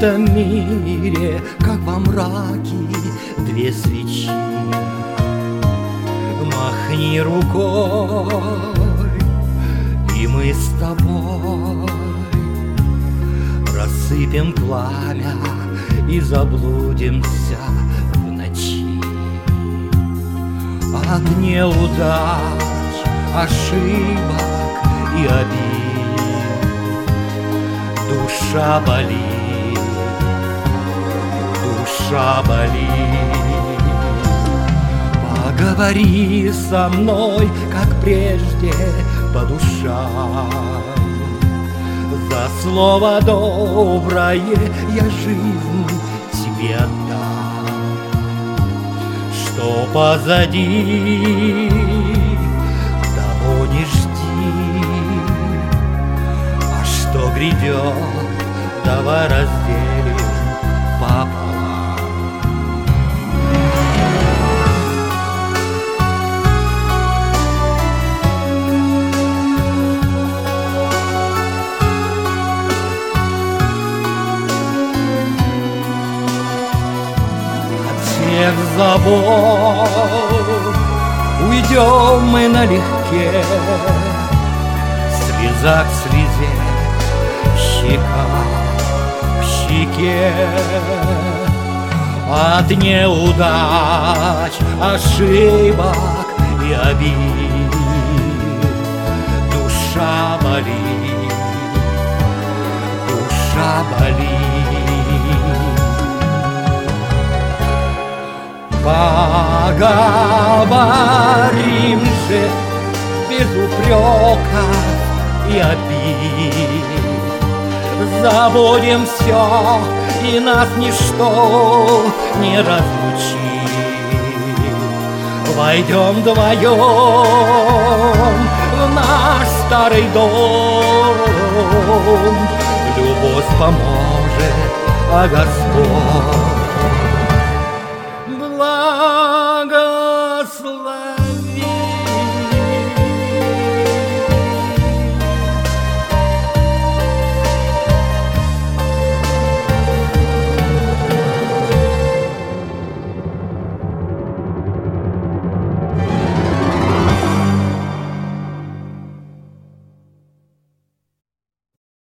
этом мире, как во мраке две свечи. Махни рукой, и мы с тобой рассыпем пламя и заблудимся в ночи. От неудач, ошибок и обид душа болит, душа болит. Поговори со мной, как прежде, по душам. За слово доброе я жизнь тебе отдам. Что позади, того не жди, а что грядет, давай разделим пополам. Всех забот уйдем мы налегке, слеза к слезе, щека к щеке. От неудач, ошибок и обид душа болит, душа болит. Поговорим же без упрека и обид, забудем все, и нас ничто не разлучит. Войдем вдвоем в наш старый дом, любовь поможет, а Господь